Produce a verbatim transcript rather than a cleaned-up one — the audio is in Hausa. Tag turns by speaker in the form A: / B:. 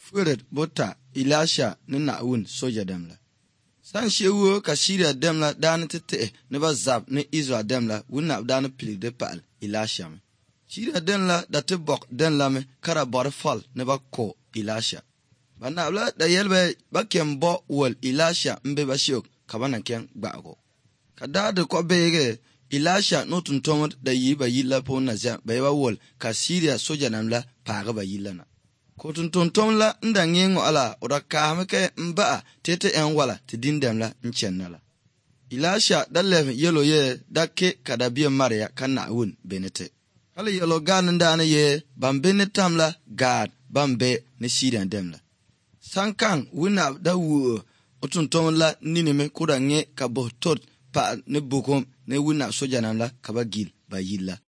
A: furet bota Elisha ni Naawun soja demla. San shewo ka Syria demla dan tete ne ba zab ne Israel demla wunna dan plig de pal Elisha me. Syria demla da te bok demla me kara bor fal ne ba ko Elisha. Ba nabla da yelbe ba kem bo wol Elisha mbe ba shiok ka bana ken gbago. Ka da de ko bege Elisha no tuntomot da yi ba yilla po na ja ba ba wol ka Syria soja namla paga ba yilla na. Ko tuntom la nda ngengo ala ora ka meke mba tete en wala ti dindem la nchenala. Elisha da leve yelo ye da ke kada biye Maria kan Naawun benete. Hala yelo gad nda na ye ban benetam la gad bambe ne Syria demla. Sankan wina da wu otuntom la ninime kuda nge ka bohtot pa ne bukom ne wina soja namla ka ba gil ba yilla.